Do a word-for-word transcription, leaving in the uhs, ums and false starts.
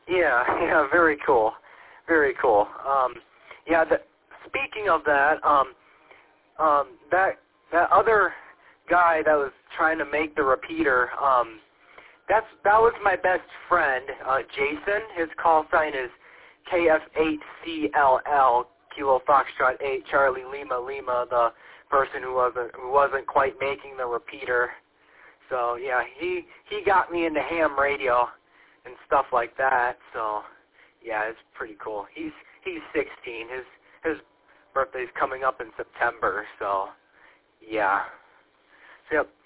Yeah, yeah, very cool, very cool. Um, yeah, the, speaking of that, um, um, that that other guy that was trying to make the repeater, um, that's that was my best friend, uh, Jason. His call sign is K F eight C L L, Kilo Foxtrot eight, Charlie Lima Lima, the person who wasn't who wasn't quite making the repeater. So yeah, he he got me into ham radio and stuff like that. So yeah, it's pretty cool. He's he's sixteen. His his birthday's coming up in September. So yeah. So yep.